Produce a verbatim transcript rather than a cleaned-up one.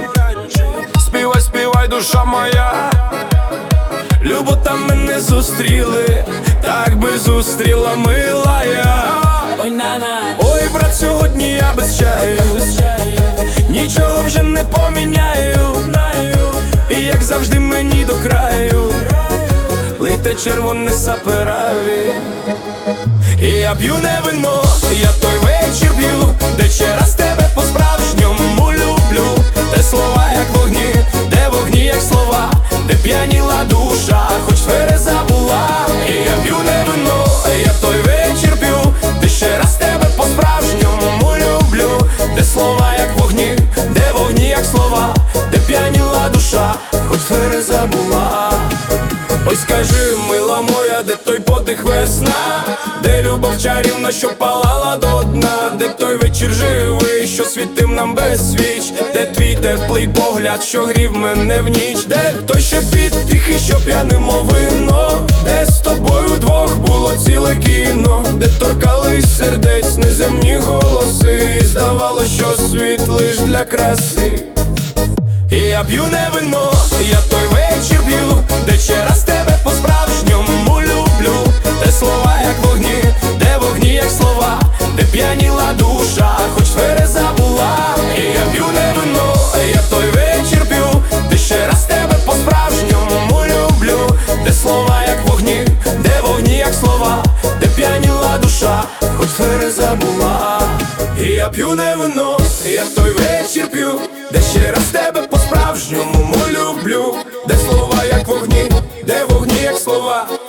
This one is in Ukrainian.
Співай, співай, душа моя, любо там мене зустріли, так би зустріла милая. Ой, нана, ой, брат, сьогодні я без чаю, нічого вже не поміняю, і як завжди мені до краю лите червоне сапераві. І я п'ю не вино, я той вечір п'ю, де ще раз тебе по-справжньому люблю. Де слова як вогні, де вогні як слова, де п'яніла душа, хоч твереза була. І я п'ю не вино, я той вечір п'ю, де ще раз тебе по-справжньому люблю. Де слова як вогні, де вогні як слова, де п'яніла душа, хоч твереза була. Ой, скажи, мила моя, де той подих весна, де любов чарівна, що палала до дна, де той вечір живий, що світив нам без свіч, де твій теплий погляд, що грів мене в ніч, де той шепіт тихий, що п'яне мов вино, де з тобою вдвох було ціле кіно, де торкались сердець неземні голоси, і здавалось, що світ лиш для краси. І я п'ю не вино, я той вечір п'ю, де ще раз тебе по-справжньому люблю. Де слова як вогні, де вогні як слова, де п'яніла душа, хоч твереза була. І я п'ю не вино, я той вечір п'ю, де ще раз тебе по-справжньому люблю. Де слова як вогні, де вогні як слова, де п'яніла душа, хоч твереза була. І я п'ю не вино, я той вечір п'ю, де ще раз тебе по-справжньому люблю. Де слова як вогні, де вогні як слова,